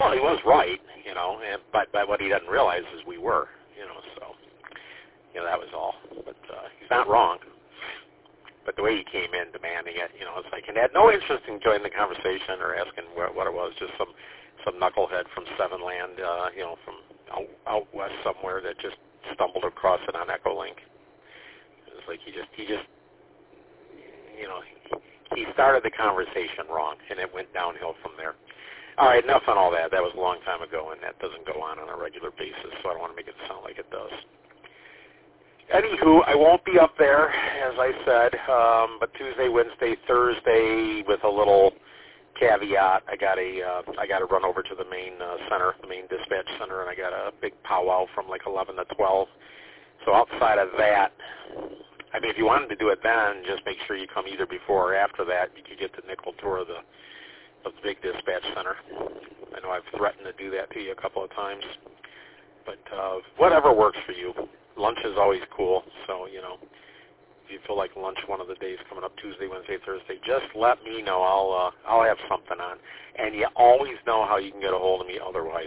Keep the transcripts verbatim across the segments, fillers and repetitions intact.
Well, he was right, you know, and, but, but what he doesn't realize is we were, you know, so, you know, that was all. But uh, he's not wrong. But the way he came in demanding it, you know, it's like, and had no interest in joining the conversation or asking what, what it was, just some some knucklehead from Seven Land, uh, you know, from out, out west somewhere that just stumbled across it on Echolink. It was like he just, he just, you know, he, he started the conversation wrong, and it went downhill from there. All right, enough on all that. That was a long time ago, and that doesn't go on on a regular basis, so I don't want to make it sound like it does. Anywho, I won't be up there, as I said, um, but Tuesday, Wednesday, Thursday, with a little caveat, I got a uh, I got to run over to the main uh, center, the main dispatch center, and I got a big powwow from like eleven to twelve. So outside of that, I mean, if you wanted to do it then, just make sure you come either before or after that. You could get the nickel tour of the of the big dispatch center. I know I've threatened to do that to you a couple of times, but uh, whatever works for you. Lunch is always cool, so, you know, if you feel like lunch one of the days coming up, Tuesday, Wednesday, Thursday, just let me know. I'll uh, I'll have something on. And you always know how you can get a hold of me otherwise.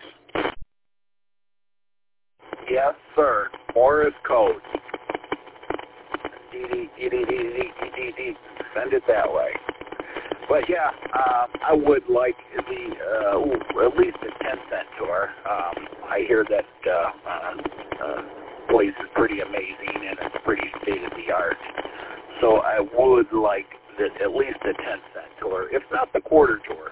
Yes, sir. Morse code. D D D D D D D D. Send it that way. But yeah, um, I would like the uh, ooh, at least a ten cent tour. Um, I hear that uh, uh, uh, place is pretty amazing and it's pretty state of the art. So I would like that at least a ten cent tour, if not the quarter tour.